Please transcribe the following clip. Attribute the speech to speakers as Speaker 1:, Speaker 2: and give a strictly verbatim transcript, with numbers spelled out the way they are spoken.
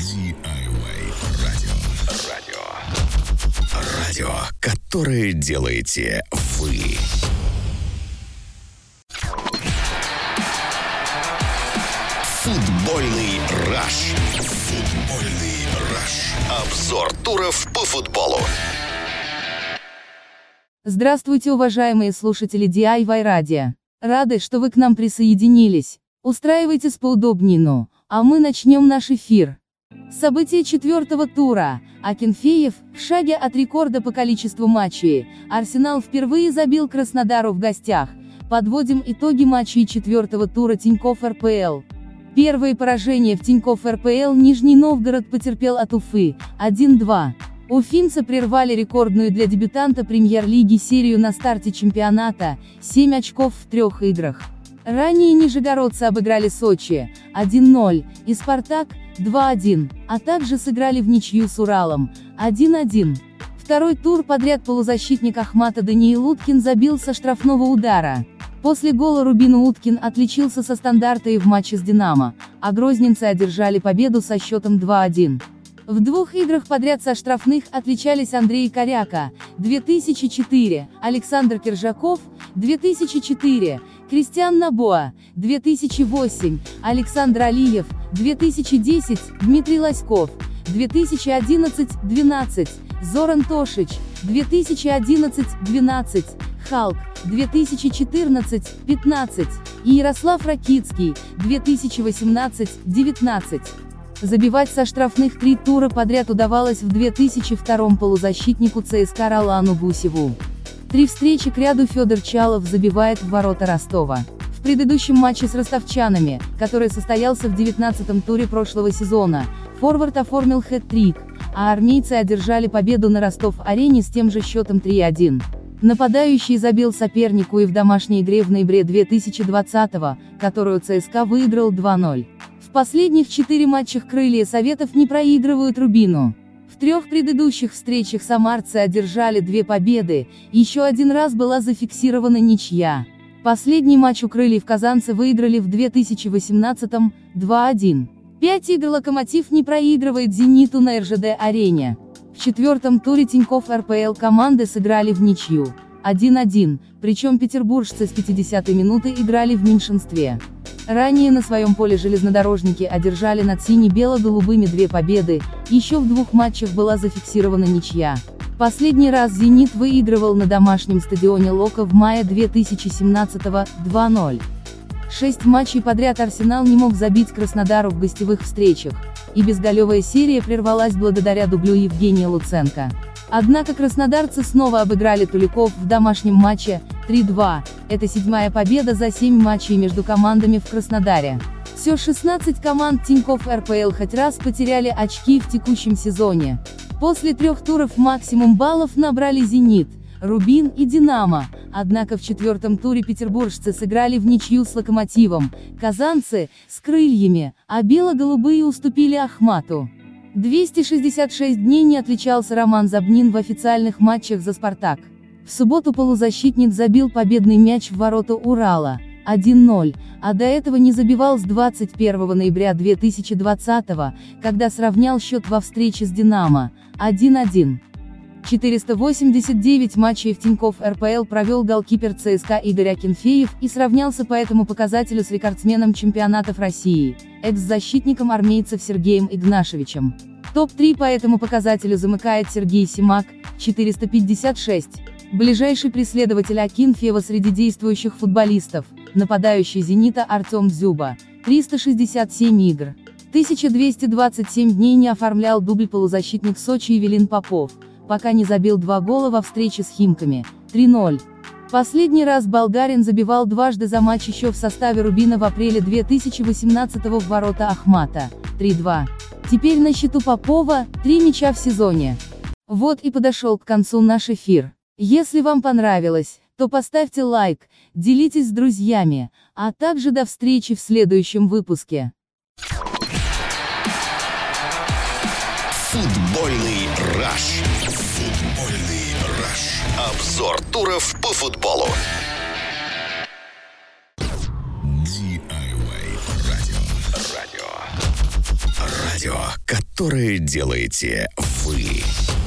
Speaker 1: ди ай вай радио. Радио. Радио, которое делаете вы. Футбольный раш. Футбольный раш. Обзор туров по футболу.
Speaker 2: Здравствуйте, уважаемые слушатели ди ай вай Радио. Рады, что вы к нам присоединились. Устраивайтесь поудобнее, ну, а мы начнем наш эфир. События четвертого тура. Акинфеев в шаге от рекорда по количеству матчей. Арсенал впервые забил Краснодару в гостях. Подводим итоги матчей четвертого тура Тинькофф эр пэ эл. Первое поражение в Тинькофф эр пэ эл Нижний Новгород потерпел от Уфы, один-два. Уфимцы прервали рекордную для дебютанта премьер-лиги серию на старте чемпионата, семь очков в трех играх. Ранее нижегородцы обыграли Сочи, один-ноль, и Спартак, два-один, а также сыграли в ничью с Уралом, один-один. Второй тур подряд полузащитник Ахмата Даниил Уткин забил со штрафного удара. После гола Рубин Уткин отличился со стандарта и в матче с «Динамо», а грозненцы одержали победу со счетом два-один. В двух играх подряд со штрафных отличались Андрей Коряка, две тысячи четыре, Александр Киржаков, две тысячи четыре, Кристиан Набоа, две тысячи восемь, Александр Алиев, две тысячи десять, Дмитрий Лоськов, две тысячи одиннадцать двенадцать, Зоран Тошич, две тысячи одиннадцать двенадцать, Халк, две тысячи четырнадцать пятнадцать, и Ярослав Ракицкий, две тысячи восемнадцать девятнадцать. Забивать со штрафных три тура подряд удавалось в две тысячи втором полузащитнику ЦСКА Ролану Гусеву. Три встречи кряду Федор Чалов забивает в ворота Ростова. В предыдущем матче с ростовчанами, который состоялся в девятнадцатом туре прошлого сезона, форвард оформил хэт-трик, а армейцы одержали победу на Ростов-арене с тем же счетом три-один. Нападающий забил сопернику и в домашней игре в ноябре две тысячи двадцатого, которую ЦСКА выиграл два-ноль. В последних четыре матчах крылья Советов не проигрывают Рубину. В трех предыдущих встречах самарцы одержали две победы, еще один раз была зафиксирована ничья. Последний матч у крыльев казанцы выиграли в две тысячи восемнадцатом, два-один. Пять игр Локомотив не проигрывает Зениту на эр жэ дэ-арене. В четвертом туре Тинькофф эр пэ эл команды сыграли в ничью, один-один, причем петербуржцы с пятидесятой минуты играли в меньшинстве. Ранее на своем поле железнодорожники одержали над сине-бело-голубыми две победы, еще в двух матчах была зафиксирована ничья. Последний раз «Зенит» выигрывал на домашнем стадионе «Локо» в мае две тысячи семнадцатого, два-ноль. Шесть матчей подряд «Арсенал» не мог забить Краснодару в гостевых встречах, и безголевая серия прервалась благодаря дублю Евгения Луценко. Однако краснодарцы снова обыграли Туликов в домашнем матче, три-два, это седьмая победа за семь матчей между командами в Краснодаре. Все шестнадцать команд Тинькофф эр пэ эл хоть раз потеряли очки в текущем сезоне. После трех туров максимум баллов набрали «Зенит», «Рубин» и «Динамо», однако в четвертом туре петербуржцы сыграли в ничью с «Локомотивом», казанцы – с «Крыльями», а бело-голубые уступили «Ахмату». двести шестьдесят шесть дней не отличался Роман Забнин в официальных матчах за «Спартак». В субботу полузащитник забил победный мяч в ворота Урала, один-ноль, а до этого не забивал с двадцать первого ноября две тысячи двадцатого, когда сравнял счет во встрече с «Динамо», один-один. четыреста восемьдесят девять матчей в Тинькофф эр пэ эл провел голкипер ЦСКА Игорь Акинфеев и сравнялся по этому показателю с рекордсменом чемпионатов России, экс-защитником армейцев Сергеем Игнашевичем. топ три по этому показателю замыкает Сергей Симак, четыреста пятьдесят шесть. Ближайший преследователь Акинфеева среди действующих футболистов, нападающий «Зенита» Артем Дзюба, триста шестьдесят семь игр. тысяча двести двадцать семь дней не оформлял дубль полузащитник Сочи Евелин Попов, пока не забил два гола во встрече с «Химками», три-ноль. Последний раз болгарин забивал дважды за матч еще в составе «Рубина» в апреле две тысячи восемнадцатого в ворота Ахмата, три-два. Теперь на счету Попова, три мяча в сезоне. Вот и подошел к концу наш эфир. Если вам понравилось, то поставьте лайк, делитесь с друзьями, а также до встречи в следующем выпуске.
Speaker 1: Футбольный раш. Футбольный раш. Обзор туров по футболу. ди ай вай радио. Радио. Радио, которое делаете вы.